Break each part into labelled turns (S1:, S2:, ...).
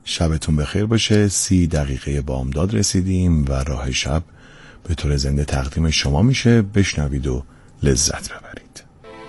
S1: شبتون بخیر باشه. 30 دقیقه بامداد رسیدیم و راه شب به طور زنده تقدیم شما میشه. بشنوید و لذت ببرید.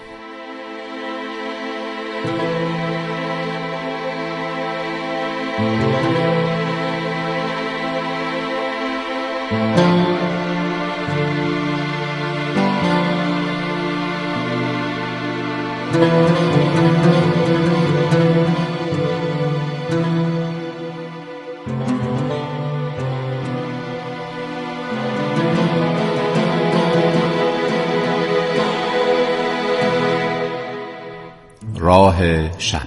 S2: راه شب.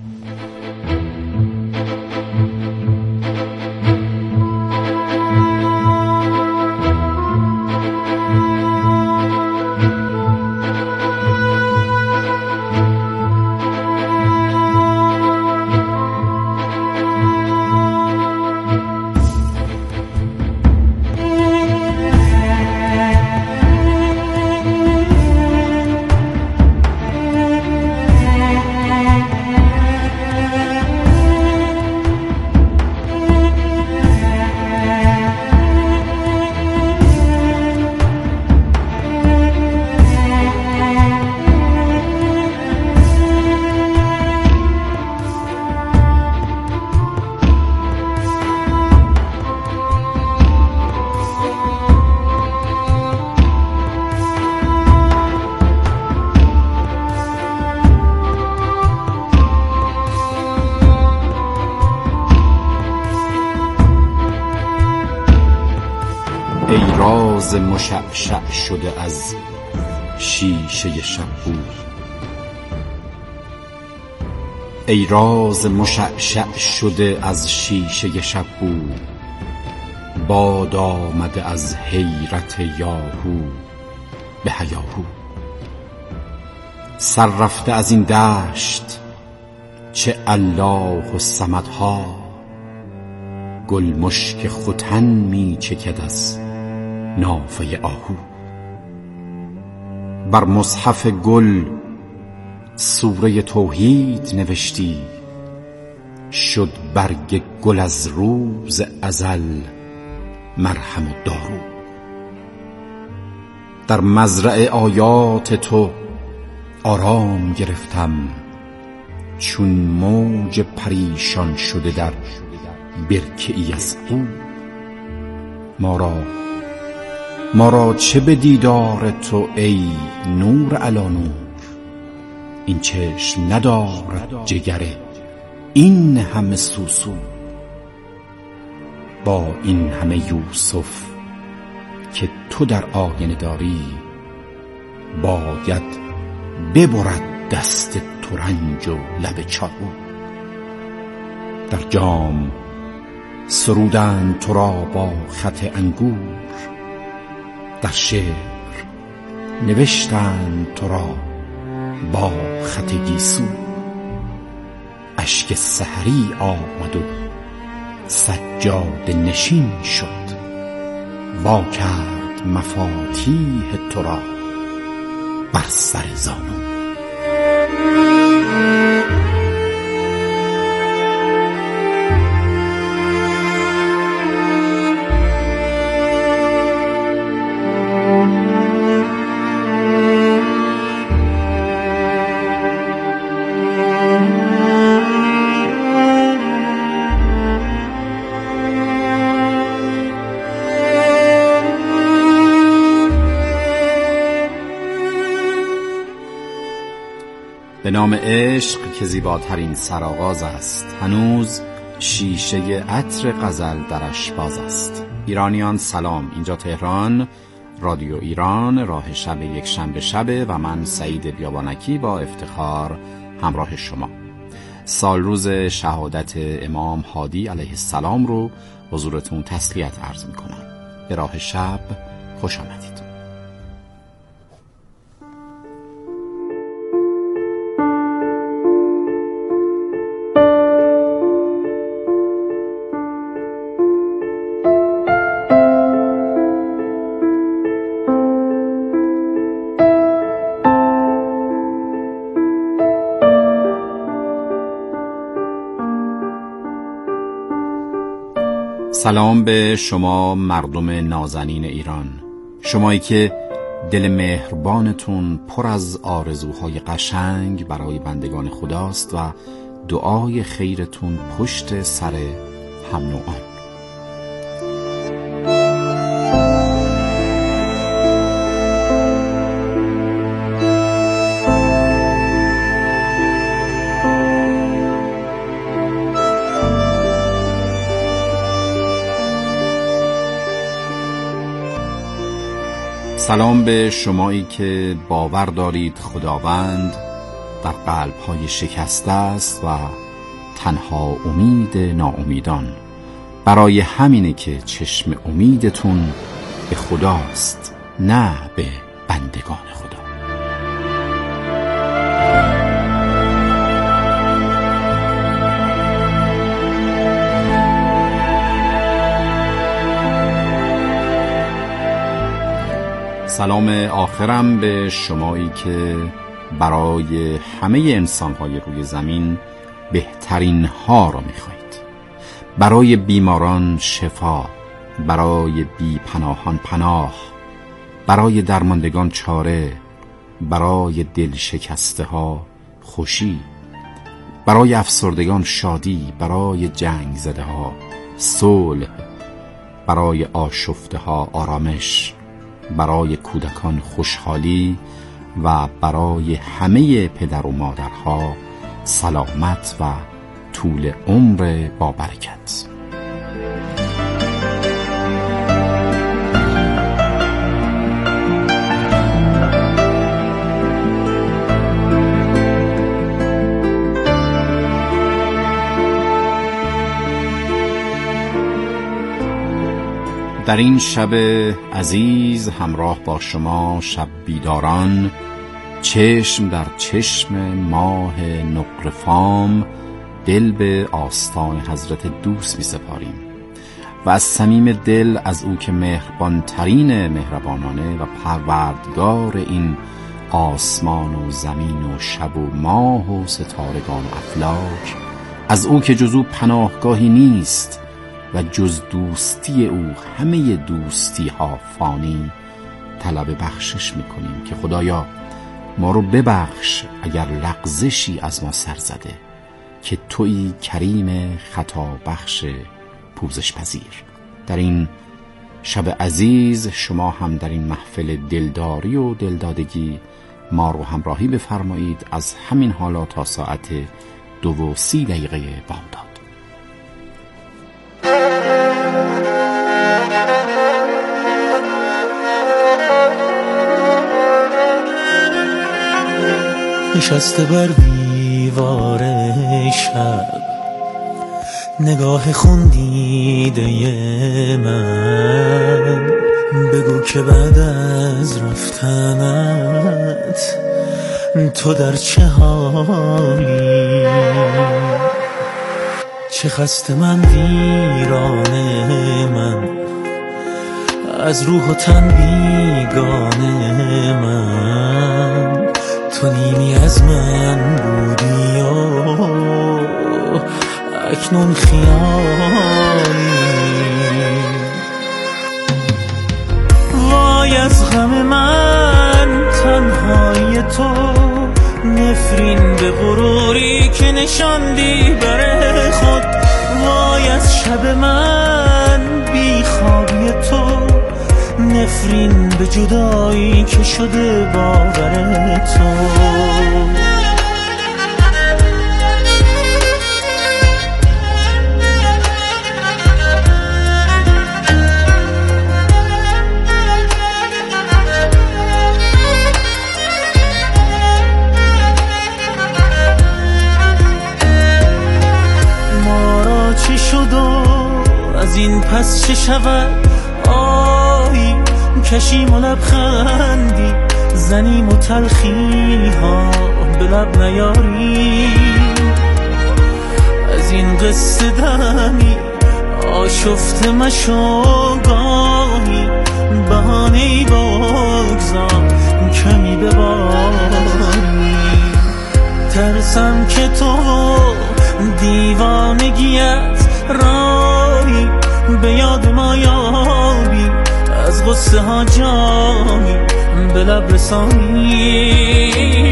S2: ای راز مشعشع شده از شیشه شب بود، ای راز مشعشع شده از شیشه شب بود، باد آمده از حیرت یاهو به هیاهو. سر رفته از این دشت چه الله و صمدها، گل مشک ختن می چکد از نافه آهو. بر مصحف گل سوره توحید نوشتی، شد برگ گل از روز ازل مرهم و دارو. در مزرع آیات تو آرام گرفتم، چون موج پریشان شده در برکه ای از قو. ما را چه به دیدار تو ای نور علی نور، این چشم ندارد جگره این همه سوسو. با این همه یوسف که تو در آینه داری، باید ببرد دست ترنج و لب چاقو. در جام سرودند تو را با خط انگور، در شعر نوشتند تو را با خط گیسو. اشک سحری آمد و سجاده نشین شد، وا کرد مفاتیح تو را بر سر زانو. به نام عشق که زیباترین سرآغاز است، هنوز شیشه عطر غزل درش باز است. ایرانیان سلام، اینجا تهران، رادیو ایران، راه شب یک شنبه شبه و من سعید بیابانکی با افتخار همراه شما. سال روز شهادت امام هادی علیه السلام رو حضورتون تسلیت عرض میکنم. به راه شب خوش آمدید. سلام به شما مردم نازنین ایران، شمایی که دل مهربانتون پر از آرزوهای قشنگ برای بندگان خداست و دعای خیرتون پشت سر هم نوعان. سلام به شمایی که باور دارید خداوند در قلب‌های شکسته است و تنها امید ناامیدان. برای همینه که چشم امیدتون به خداست، نه به بندگان خدا. سلام آخرم به شمایی که برای همه انسان‌های روی زمین بهترین ها را می‌خواهید. برای بیماران شفا، برای بی‌پناهان پناه، برای درماندگان چاره، برای دل شکسته ها خوشی، برای افسردگان شادی، برای جنگ زده ها صلح، برای آشفته ها آرامش، برای کودکان خوشحالی و برای همه پدر و مادرها سلامت و طول عمر با برکت. در این شب عزیز همراه با شما شب بیداران چشم در چشم ماه نقره فام دل به آستان حضرت دوست می سپاریم و از صمیم دل از او که مهربان ترین مهربانانه و پروردگار این آسمان و زمین و شب و ماه و ستارگان و افلاک، از او که جز او پناهگاهی نیست و جز دوستی او همه دوستی ها فانی، طلب بخشش میکنیم که خدایا ما رو ببخش اگر لغزشی از ما سر زده، که تویی کریم خطا بخش پوزش پذیر. در این شب عزیز شما هم در این محفل دلداری و دلدادگی ما رو همراهی بفرمایید از همین حالا تا ساعت 2:30 بامداد.
S3: نشسته بر دیوار شب نگاه خوندیده من، بگو که بعد از رفتنت تو در چه حالی؟ چه خسته من ویرانه من، از روح و تن بیگانه من، تو نیمی از من بودی و اکنون خیالی. وای از غم من تنهایی تو، نفرین به غروری که نشاندی بر خود. وای از شب من بی خوابی تو، نفرین به جدایی که شده باور تو. ما را چه شد و از این پس چه شود؟ آهی کشیم و لبخندی زنیم و تلخی ها به لب نیاریم. از این قصه دمی آشفته مشو، گاهی بهانه‌ای بگذار کمی بباری. ترسم که تو دیوانگیت راهی به یاد ما یابی، از غصه ها جامی به لب رسانی.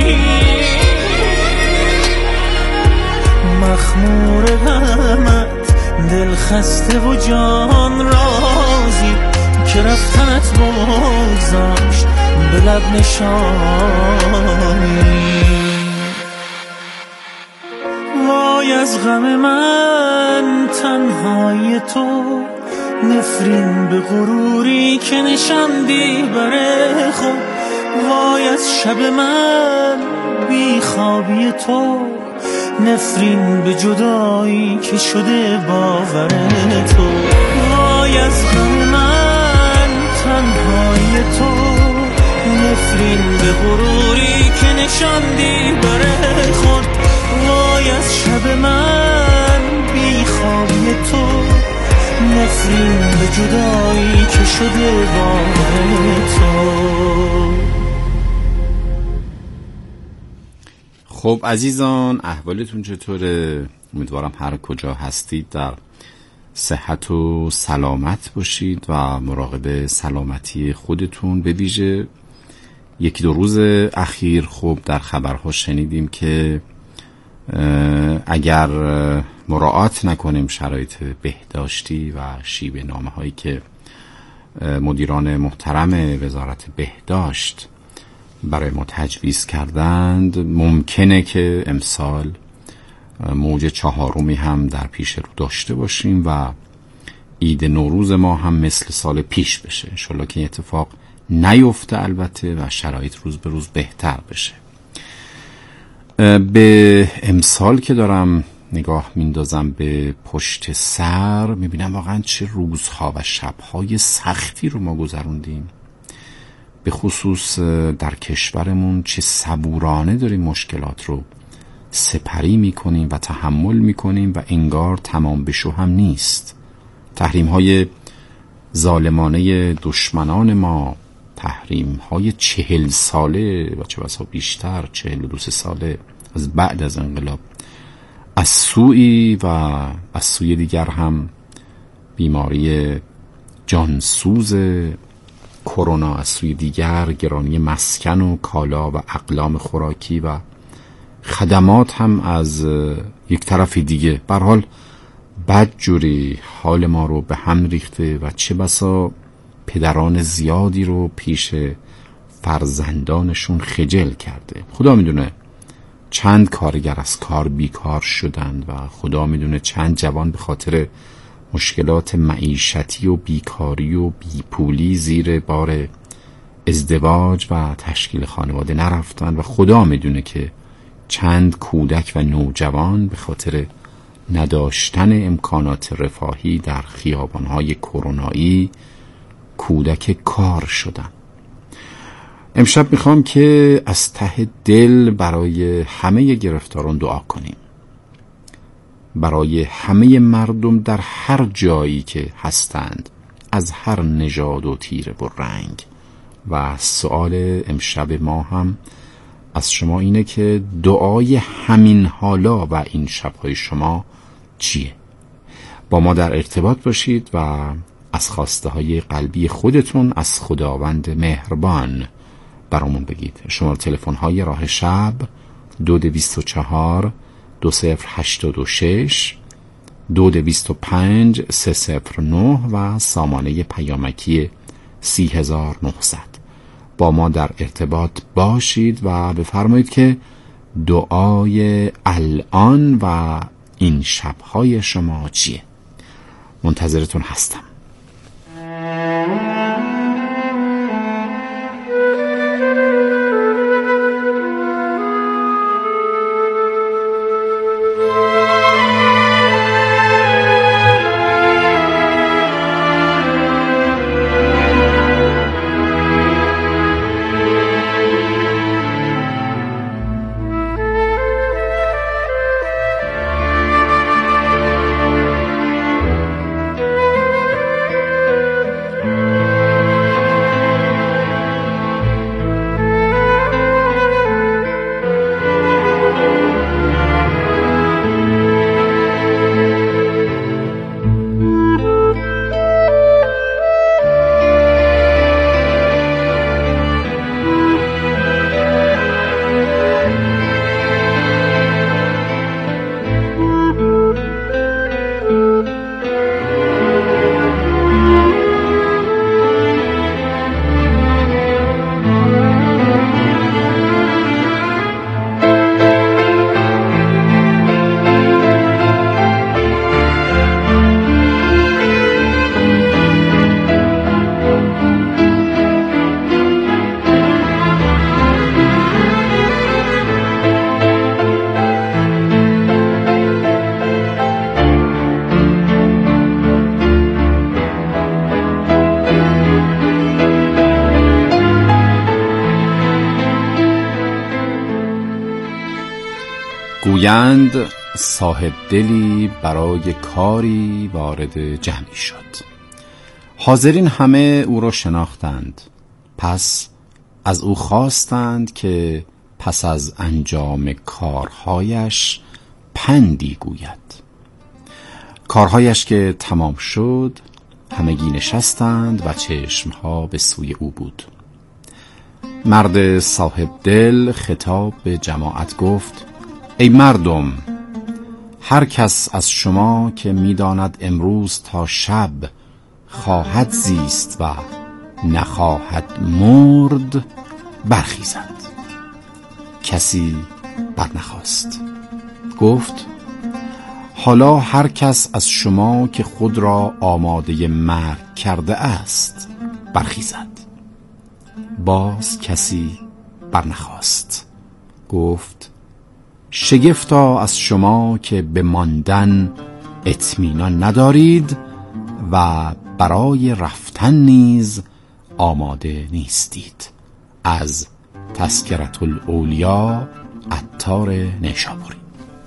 S3: مخمور غمت دل خسته و جان رازی، که رفتنت بگذاشت به لب نشانی. وای از غم من تنهای تو، نفرین به غروری که نشاندی بر خود. وای از شب من بی خوابی تو، نفرین به جدایی که شده باور تو. وای از غم من تنهای تو، نفرین به غروری که نشاندی بر خود. وای از شب من بی خوابی تو، نفرین به جدایی که شده باور تو.
S2: خب عزیزان، احوالتون چطوره؟ امیدوارم هر کجا هستید در صحت و سلامت باشید و مراقب سلامتی خودتون. به ویژه یکی دو روز اخیر خب در خبرها شنیدیم که اگر مراعات نکنیم شرایط بهداشتی و شیوه نامه هایی که مدیران محترم وزارت بهداشت برای ما تجویز کردند، ممکنه که امسال موج 4 هم در پیش رو داشته باشیم و عید نوروز ما هم مثل سال پیش بشه. انشالله که این اتفاق نیفته البته و شرایط روز به روز بهتر بشه. به امسال که دارم نگاه میندازم به پشت سر، میبینم واقعا چه روزها و شبهای سختی رو ما گذروندیم. به خصوص در کشورمون چه صبورانه داریم مشکلات رو سپری میکنیم و تحمل میکنیم و انگار تمام بشو هم نیست. تحریم های ظالمانه دشمنان ما، تحریم های 40 ساله و چه بسا بیشتر 42 ساله از بعد از انقلاب، از سوی و از سوی دیگر هم بیماری جانسوز کرونا، از سوی دیگر گرانی مسکن و کالا و اقلام خوراکی و خدمات هم از یک طرف دیگه. به هر حال بدجوری حال ما رو به هم ریخته و چه بسا پدران زیادی رو پیش فرزندانشون خجل کرده. خدا میدونه چند کارگر از کار بیکار شدند و خدا میدونه چند جوان به خاطر مشکلات معیشتی و بیکاری و بیپولی زیر بار ازدواج و تشکیل خانواده نرفتن و خدا میدونه که چند کودک و نوجوان به خاطر نداشتن امکانات رفاهی در خیابانهای کرونایی کودک کار شدن. امشب میخوام که از ته دل برای همه گرفتاران دعا کنیم، برای همه مردم در هر جایی که هستند، از هر نژاد و تیره و رنگ. و سوال امشب ما هم از شما اینه که دعای همین حالا و این شبهای شما چیه؟ با ما در ارتباط باشید و از خواسته های قلبی خودتون از خداوند مهربان برامون بگید. شماره تلفن های راه شب 2224 2086 2225 309 و سامانه پیامکی 3900. با ما در ارتباط باشید و بفرمایید که دعای الان و این شبهای شما چیه؟ منتظرتون هستم. میگویند صاحب دلی برای کاری وارد جمعی شد. حاضرین همه او را شناختند، پس از او خواستند که پس از انجام کارهایش پندی گوید. کارهایش که تمام شد همگی نشستند و چشمها به سوی او بود. مرد صاحب دل خطاب به جماعت گفت: ای مردم، هر کس از شما که می‌داند امروز تا شب خواهد زیست و نخواهد مرد برخیزد. کسی برنخاست. گفت: حالا هر کس از شما که خود را آماده مرگ کرده است برخیزد. باز کسی برنخاست. گفت: شگفتا از شما که به ماندن اطمینان ندارید و برای رفتن نیز آماده نیستید. از تذکرة الاولیا، عطار نیشابوری.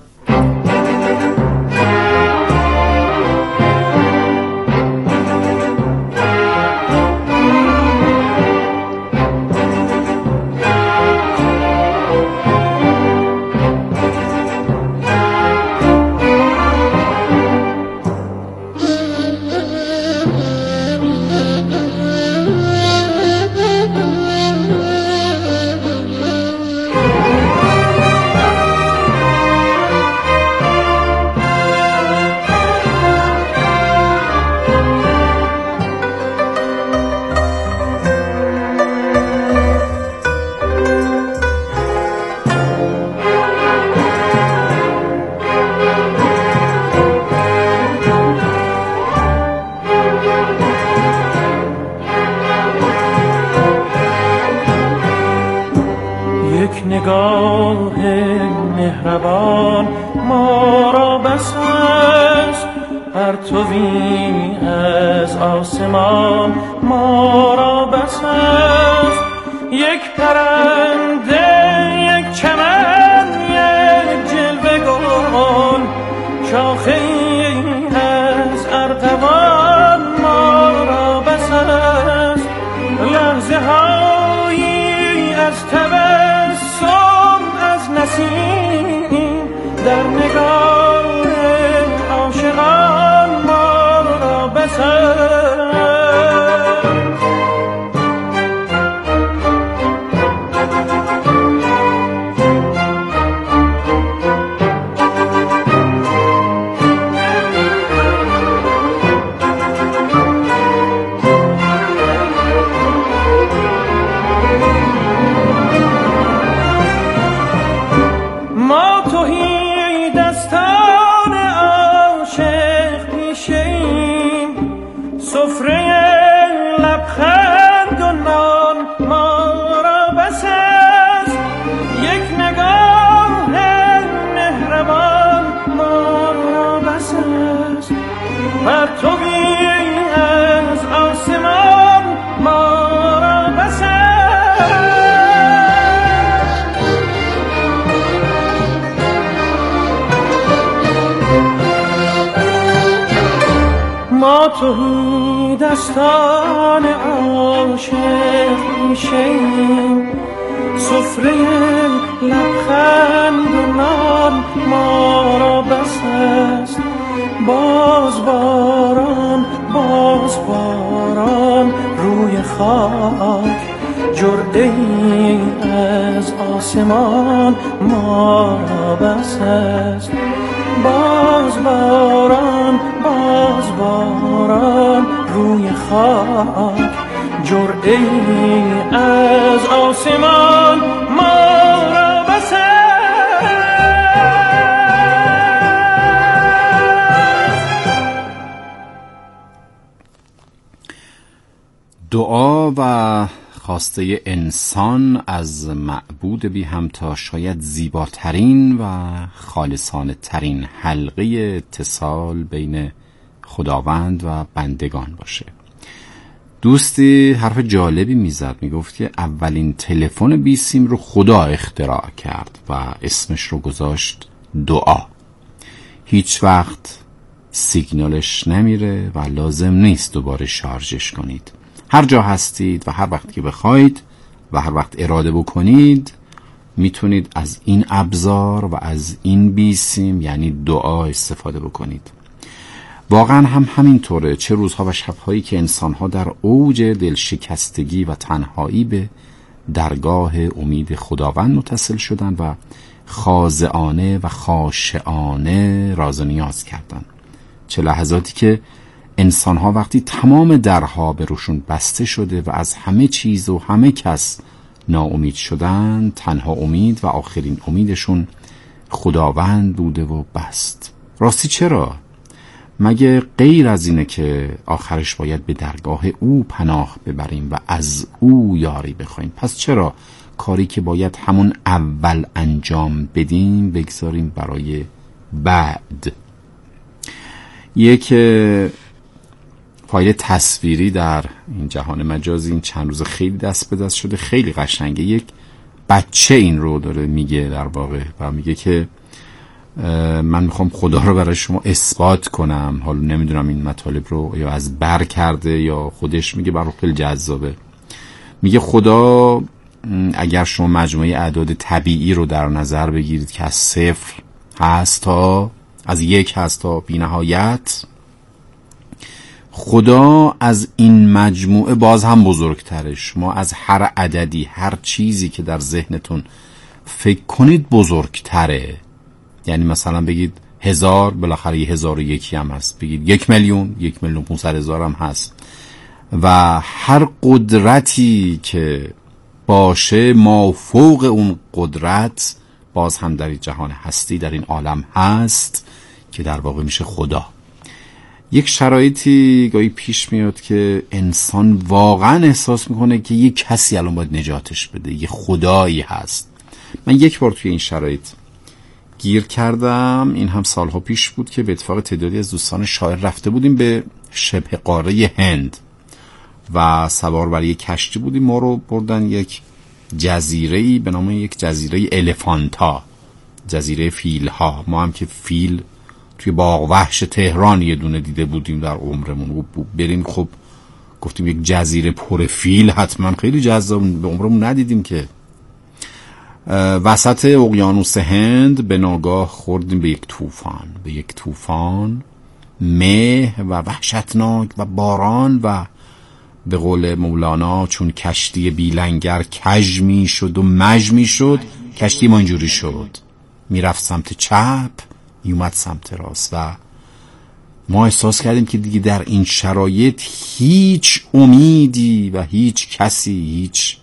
S3: نگاه مهربان ما را بس است، پرتوی از آسمان ما را بس است. یک پرنده، یک چمن، یک جلوه گل، شاخه‌ای از ارغوان ما را بس است. لحظه هایی از تبسم از نسیم در نگاه عاشقان ما را بس است. توی دستان عاشق میشیم، سفره لبخند و نان ما را بس است. باز باران روی خاک، جرعه‌ای از آسمان ما را بس است. باز باران روی خاک، جرعه‌ای از آسمان ما را بس است.
S2: دعا و خواسته انسان از معبود بی همتا شاید زیباترین و خالصانه ترین حلقه اتصال بین خداوند و بندگان باشه. دوستی حرف جالبی میزد، میگفت که اولین تلفن بی سیم رو خدا اختراع کرد و اسمش رو گذاشت دعا. هیچ وقت سیگنالش نمیره و لازم نیست دوباره شارژش کنید. هر جا هستید و هر وقت که بخواید و هر وقت اراده بکنید میتونید از این ابزار و از این بیسیم یعنی دعا استفاده بکنید. واقعا هم همینطوره. چه روزها و شبهایی که انسانها در اوج دلشکستگی و تنهایی به درگاه امید خداوند متصل شدن و خاضعانه و خاشعانه راز و نیاز کردن. چه لحظاتی که انسانها وقتی تمام درها به روشون بسته شده و از همه چیز و همه کس ناامید شدن، تنها امید و آخرین امیدشون خداوند بوده و بست. راستی چرا؟ مگه غیر از اینه که آخرش باید به درگاه او پناه ببریم و از او یاری بخوایم؟ پس چرا کاری که باید همون اول انجام بدیم بگذاریم برای بعد؟ یک فایل تصویری در این جهان مجازی این چند روز خیلی دست به دست شده، خیلی قشنگه. یک بچه این رو داره میگه در واقع و میگه که من میخوام خدا رو برای شما اثبات کنم. حالا نمیدونم این مطالب رو یا از بر کرده یا خودش میگه، برای خیلی جذابه. میگه خدا اگر شما مجموعه اعداد طبیعی رو در نظر بگیرید که از 0 هست تا از 1 هست تا بی نهایت، خدا از این مجموعه باز هم بزرگتره. شما از هر عددی، هر چیزی که در ذهنتون فکر کنید بزرگتره. یعنی مثلا بگید 1000، بالاخره 1001 هم هست. بگید 1,000,000، 1,500,000 هم هست. و هر قدرتی که باشه مافوق اون قدرت باز هم در این جهان هستی، در این عالم هست که در واقع میشه خدا. یک شرایطی گاهی پیش میاد که انسان واقعا احساس میکنه که یک کسی الان باید نجاتش بده، یه خدایی هست. من یک بار توی این شرایط گیر کردم. این هم سالها پیش بود که به اتفاق تعدادی از دوستان شاعر رفته بودیم به شبه قاره هند و سوار بر یک کشتی بودیم. ما رو بردن یک جزیره‌ای به نام یک جزیره الفانتا، جزیره فیل‌ها. ما هم که فیل توی باغ وحش تهران یه دونه دیده بودیم در عمرمون، بریم خب گفتیم یک جزیره پر فیل حتما خیلی جذاب، به عمرمون ندیدیم که. وسط اقیانوس هند به ناگاه خوردیم به یک طوفان، مه و وحشتناک و باران و به قول مولانا چون کشتی بیلنگر کژ می شد و مژ می شد، کشتی ما اینجوری شد، میرفت سمت چپ میومد سمت راست و ما احساس کردیم که دیگه در این شرایط هیچ امیدی و هیچ کسی، هیچ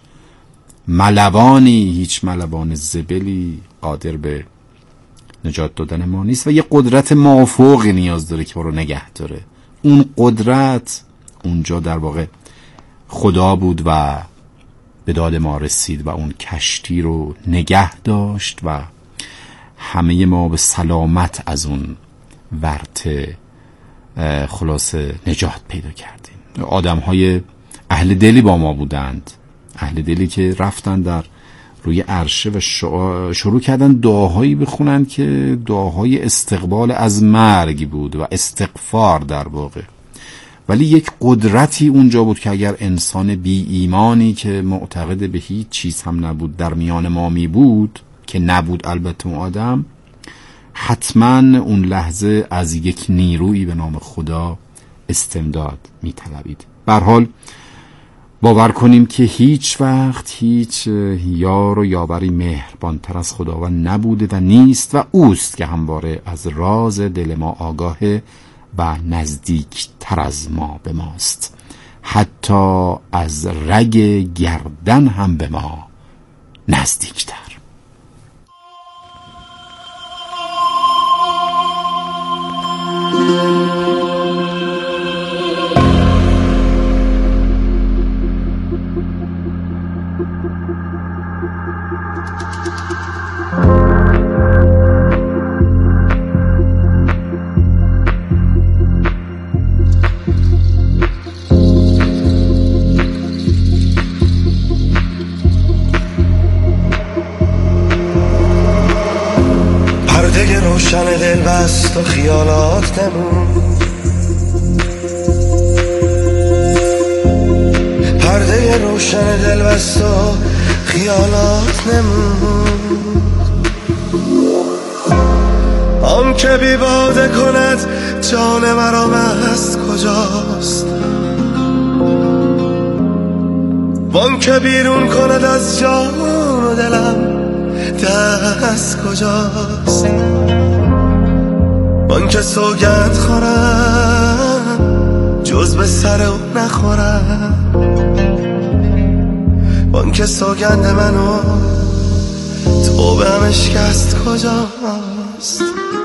S2: ملوان زبلی قادر به نجات دادن ما نیست و یه قدرت مافوقی نیاز داره که ما رو نگه داره. اون قدرت اونجا در واقع خدا بود و به داد ما رسید و اون کشتی رو نگه داشت و همه ما به سلامت از اون ورطه خلاصه نجات پیدا کردیم. آدم‌های اهل دلی با ما بودند، اهل دلی که رفتن در روی عرشه و شروع کردن دعاهایی بخونن که دعاهای استقبال از مرگ بود و استغفار در واقع. ولی یک قدرتی اونجا بود که اگر انسان بی ایمانی که معتقد به هیچ چیز هم نبود در میان ما می بود، که نبود البته اون آدم، حتما اون لحظه از یک نیرویی به نام خدا استمداد می طلبید. به هر حال باور کنیم که هیچ وقت هیچ یار و یاوری مهربانتر از خداوند نبوده و نیست و اوست که همواره از راز دل ما آگاهه و نزدیک تر از ما به ماست، حتی از رگ گردن هم به ما نزدیک تر.
S4: بست و خیالات نمون، پرده روشن دل بست و خیالات نمون. آن که بی باده کند جان مرا مست کجاست، وان که بیرون کند از جان و دلم دست کجاست. وان که سوگند خورم جز به سر او نخورم، وان که سوگند منو توبه هم اشکست کجاست.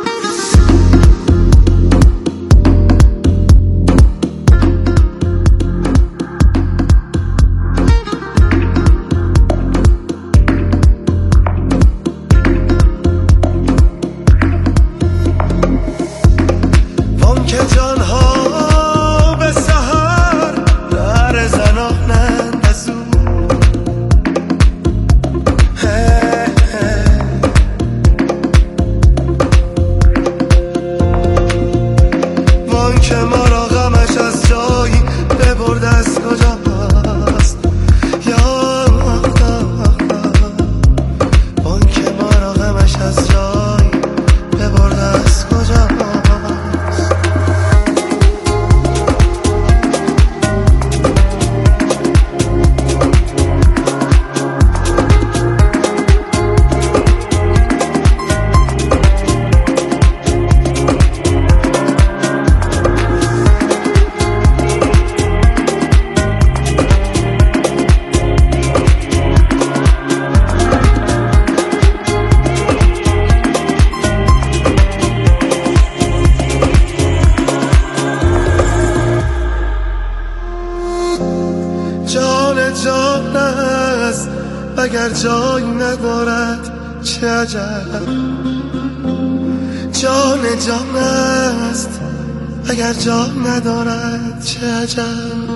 S4: جان است اگر جایی ندارد چه عجب، جان جان است اگر جا ندارد چه عجب.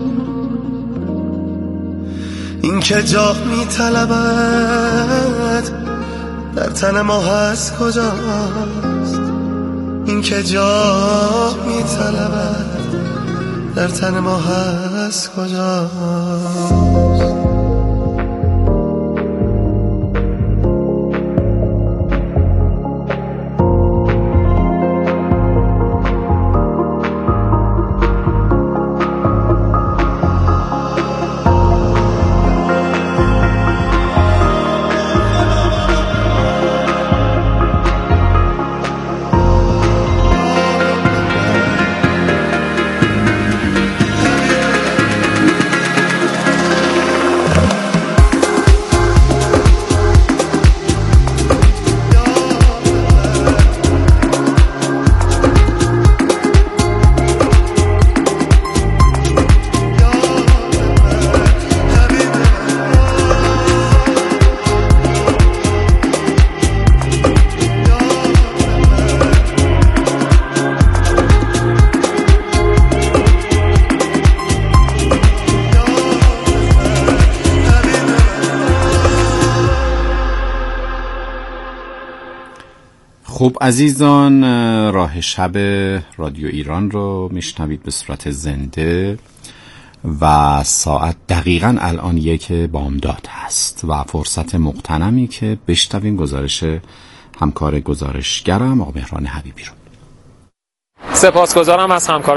S4: این که جا می طلبد در تن ما هست کجاست، این که جا می طلبد در تن ما هست کجاست.
S2: خب عزیزان، راه شب رادیو ایران رو میشنوید به صورت زنده و ساعت دقیقاً الان 1 بامداد هست و فرصت مغتنمی که بشنویم گزارش همکار گزارشگرم آقا مهران حبیبی رو.
S5: سپاسگزارم از همکار